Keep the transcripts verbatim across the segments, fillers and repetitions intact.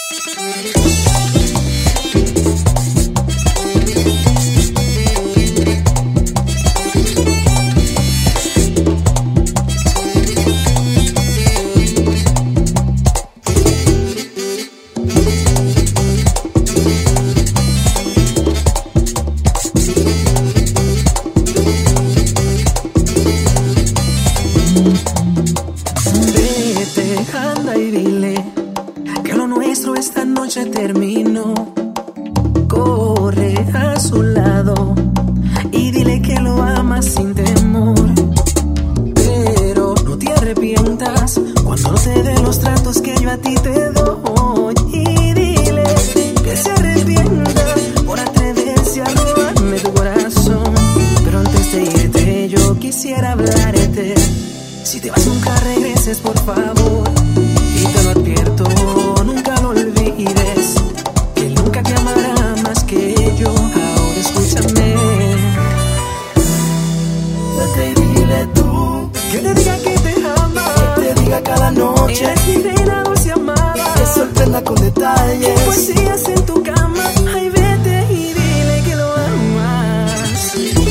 Terminó. Corre a su lado y dile que lo amas sin temor. Pero no te arrepientas cuando no te dé los tratos que yo a ti te doy. Y dile que se arrepienta por atreverse a robarme tu corazón. Pero antes de irte yo quisiera hablarte. Si te vas nunca regreses, por favor. Y te lo advierto, nunca lo olvides. Que nunca te amará más que yo. Ahora escúchame. Vete y dile tú. Que te diga que te ama. Que te diga cada noche. Eres mi reina dulce amada. Que te sorprenda con detalles. Poesías en tu cama. Ay, vete y dile que lo amas.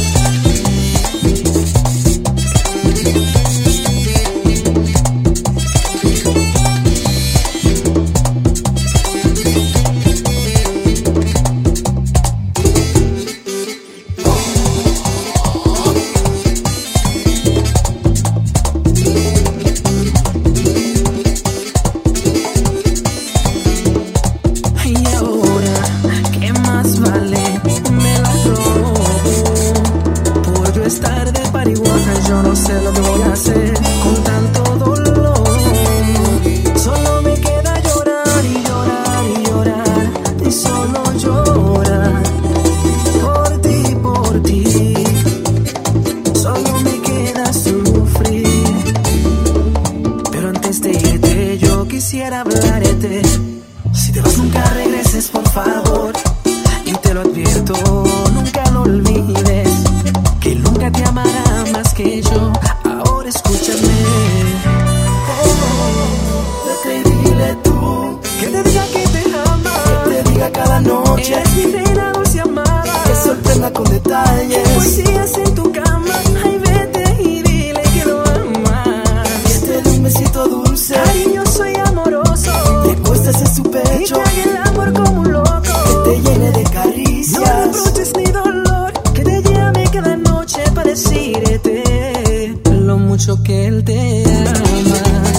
Yo no sé lo que voy a hacer con tanto dolor. Solo me queda llorar y llorar y llorar. Y solo llorar por ti, por ti. Solo me queda sufrir. Pero antes de irte yo quisiera hablarte. Si te vas nunca regreses, por favor. Y te lo advierto, nunca lo olvides. Que nunca te amará más que yo. Ahora escúchame. Oh, vete y dile tú. Que te diga que te ama. Que te diga cada noche. Eres mi reina dulce amada. Que te sorprenda con detalles. Poesías en tu cama. Ay, vete y dile que lo amas. Que te dé un besito dulce. Cariñoso y amoroso. Te cuestes en su pecho. Y te haga el amor como un loco. Que te llene de caricias. No reproches ni dolor. Que te llame cada noche para decirte lo mucho que él te ama.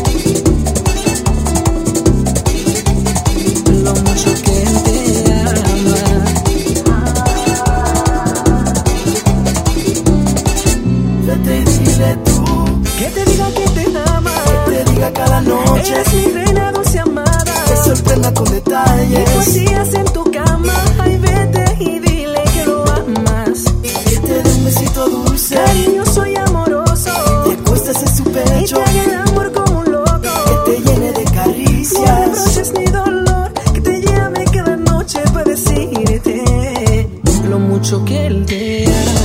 Lo mucho que él te ama. Vete y dile tú. Que te diga que te ama. Que te diga cada noche. Eres mi reina dulce amada. Que te sorprenda con detalles. Poesías en tu cama. Ay, vete y dile que lo amas. Que te dé un besito dulce. Cariñoso y amoroso. Te cuestes en su Y pecho. te haga el amor como un loco. Que te llene de No caricias. reproches ni dolor. Que te llame cada noche para decirte lo mucho que él te ama.